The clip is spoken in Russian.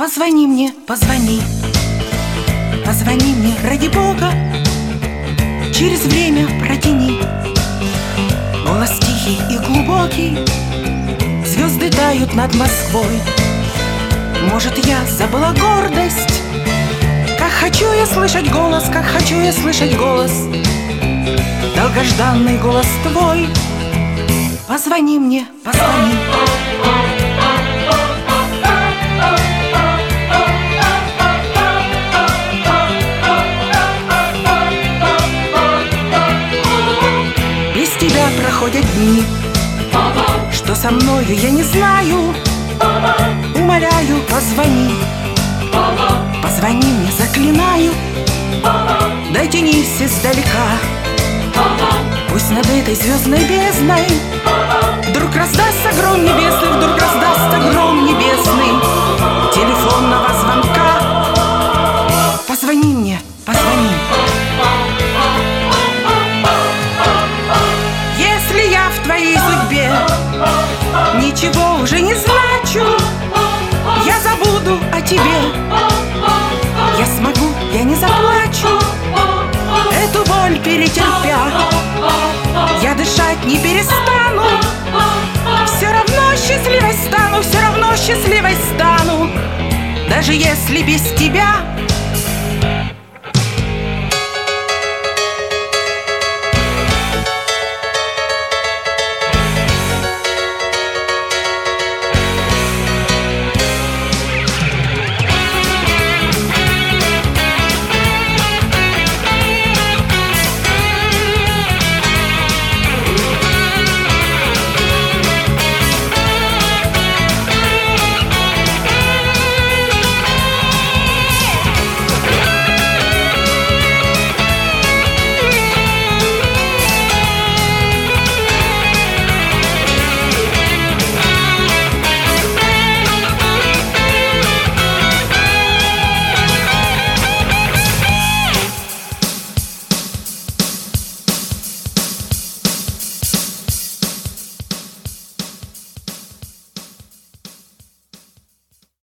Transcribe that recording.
Позвони мне, позвони. Позвони мне, ради Бога. Через время протяни. Голос тихий и глубокий. Звезды тают над Москвой. Может, я забыла гордость? Как хочу я слышать голос, как хочу я слышать голос, долгожданный голос твой. Позвони мне, позвони. Без тебя проходят дни. Что со мною, я не знаю. Умоляю, позвони. Позвони мне, заклинаю. Дотянись издалека. Пусть над этой звездной бездной вдруг раздастся гром небесный, вдруг раздастся гром небесный телефонного звонка. Позвони мне, позвони. Если я в твоей судьбе ничего уже не значу, я забуду о тебе. Я смогу, я не заплачу, эту боль перетерпя. Я дышать не перестану. Все равно счастливой стану, все равно счастливой стану. Даже если без тебя